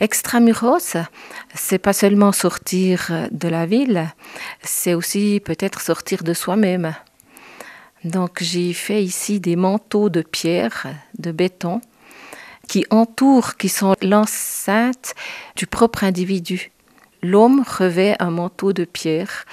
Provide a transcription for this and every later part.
Extramuros, c'est pas seulement sortir de la ville, c'est aussi peut-être sortir de soi-même. Donc j'ai fait ici des manteaux de pierre, de béton, qui sont l'enceinte du propre individu. L'homme revêt un manteau de pierre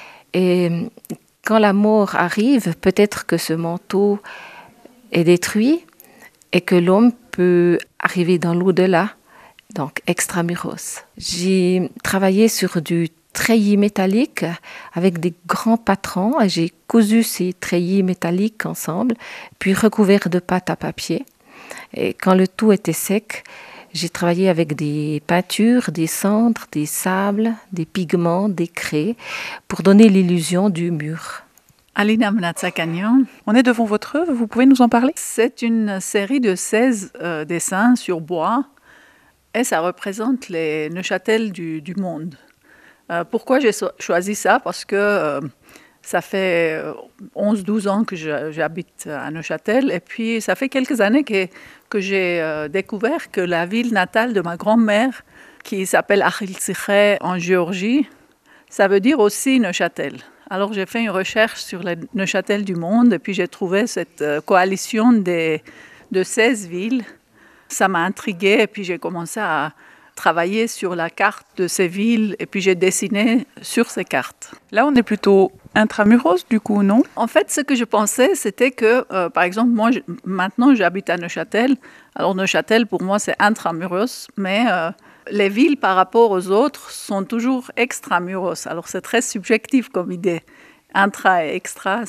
et quand la mort arrive, peut-être que ce manteau est détruit et que l'homme peut arriver dans l'au-delà, donc extramuros. J'ai travaillé sur du treillis métallique avec des grands patrons et j'ai cousu ces treillis métalliques ensemble, puis recouvert de pâte à papier. Et quand le tout était sec, j'ai travaillé avec des peintures, des cendres, des sables, des pigments, des craies, pour donner l'illusion du mur. Alina Mnatsakanian, on est devant votre œuvre, vous pouvez nous en parler? C'est une série de 16 dessins sur bois et ça représente les Neuchâtel du monde. Pourquoi j'ai choisi ça? Parce que ça fait 11-12 ans que j'habite à Neuchâtel et puis ça fait quelques années que j'ai découvert que la ville natale de ma grand-mère, qui s'appelle Achiltsiché en Géorgie, ça veut dire aussi Neuchâtel. Alors j'ai fait une recherche sur les Neuchâtel du monde et puis j'ai trouvé cette coalition de 16 villes. Ça m'a intriguée et puis j'ai commencé à travailler sur la carte de ces villes et puis j'ai dessiné sur ces cartes. Là, on est plutôt intramuros du coup, non? En fait, ce que je pensais, c'était que, par exemple, moi, maintenant, j'habite à Neuchâtel. Alors, Neuchâtel, pour moi, c'est intramuros, mais les villes, par rapport aux autres, sont toujours extramuros. Alors, c'est très subjectif comme idée. Intra et extra,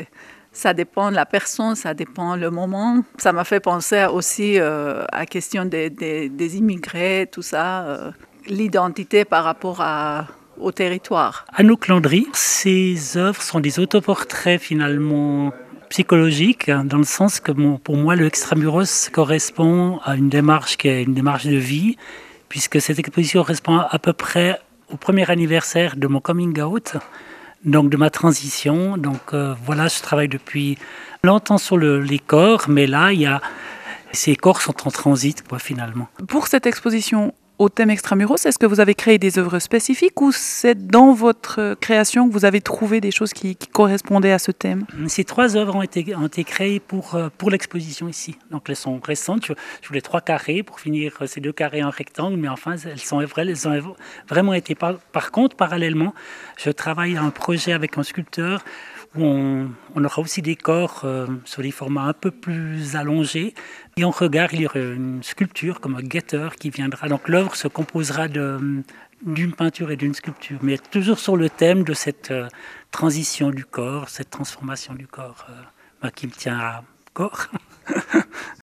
ça dépend de la personne, ça dépend le moment. Ça m'a fait penser aussi à la question des immigrés, tout ça, l'identité par rapport au territoire. Anouk Landry, ses œuvres sont des autoportraits finalement psychologiques, dans le sens que pour moi, le extramuros correspond à une démarche qui est une démarche de vie, puisque cette exposition correspond à peu près au premier anniversaire de mon coming out, donc de ma transition. Donc voilà, je travaille depuis longtemps sur les corps, mais là, ces corps sont en transit, finalement. Pour cette exposition au thème extramuros, est-ce que vous avez créé des œuvres spécifiques ou c'est dans votre création que vous avez trouvé des choses qui correspondaient à ce thème? Ces 3 œuvres ont été créées pour l'exposition ici. Donc elles sont récentes. Je voulais 3 carrés pour finir ces 2 carrés en rectangle, mais enfin elles ont vraiment été. Par contre, parallèlement, je travaille à un projet avec un sculpteur où on aura aussi des corps sur des formats un peu plus allongés. Et en regard, il y aura une sculpture comme un guetteur qui viendra. Donc l'œuvre se composera d'une peinture et d'une sculpture, mais toujours sur le thème de cette transition du corps, cette transformation du corps qui me tient à corps.